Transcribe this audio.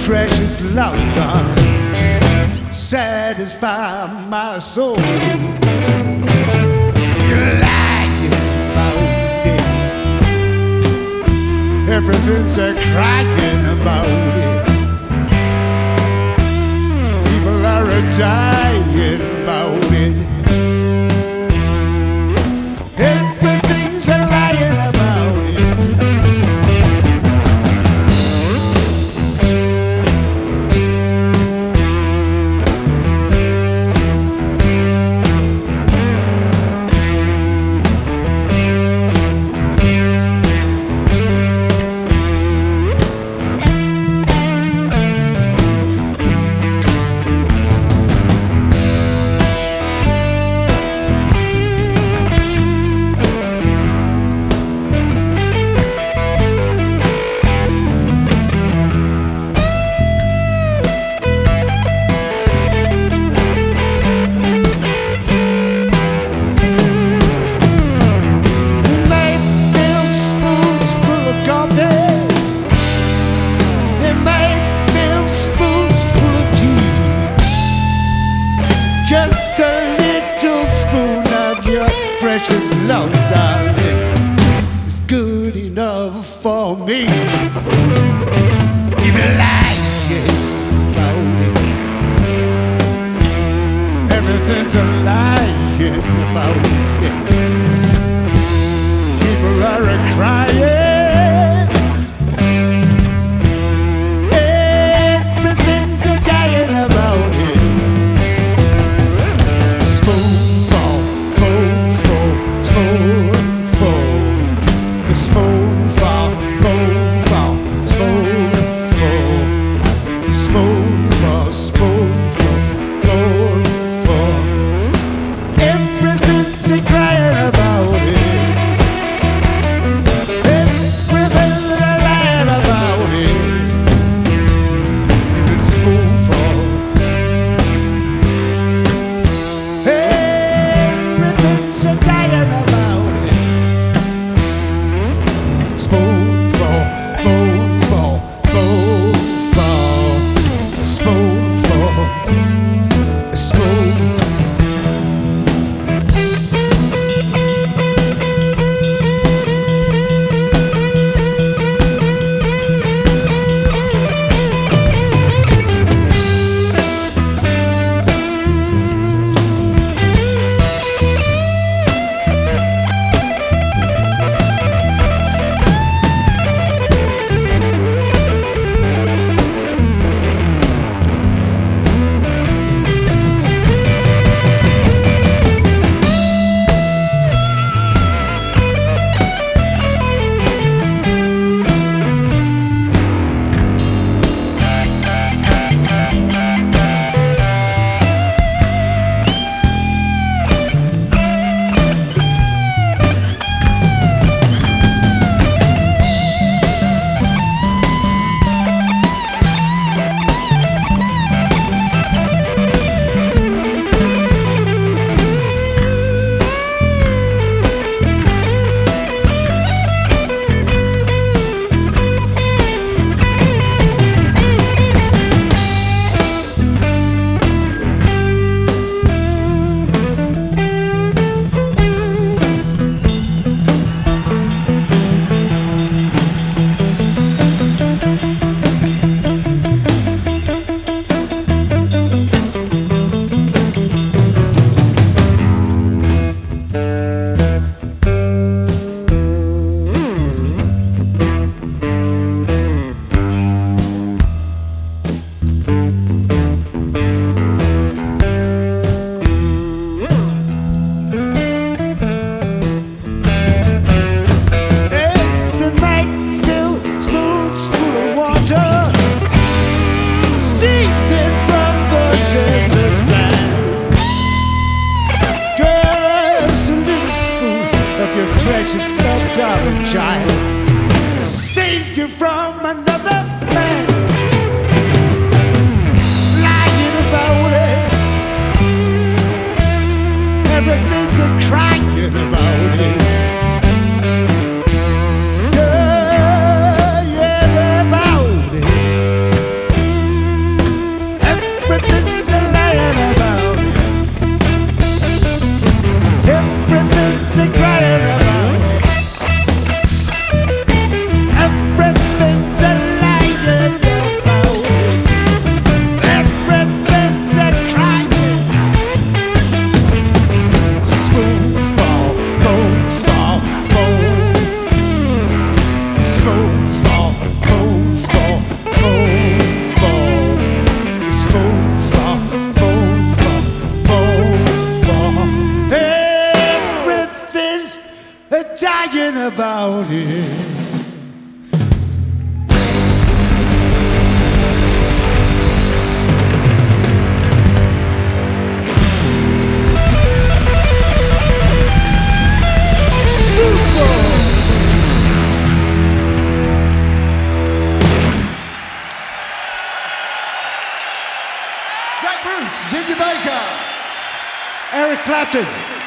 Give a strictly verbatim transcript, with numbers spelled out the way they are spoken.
precious love, darling, satisfy my soul. You're lying about it. Everything's a crying about it. People are a dying about it. Everything's a lying about it. Precious love, darling, is good enough for me. Even like it about it. Everything's a lying about it. People are a crying. Everything's a dying about it. Spoonful, spoonful, spoonful, spoonful, spoonful, spoonful, spoonful, spoonful. Everything's a crying about it. Everything's a lying about it. It's spoonful. Everything's a dying about it. Spoonful, spoonful, spoonful, spoonful, spoon. Precious love, darling child, save you from another man. Lying about it. Everything's a crying about it. Yeah, yeah, about it. Jamaica. Eric Clapton.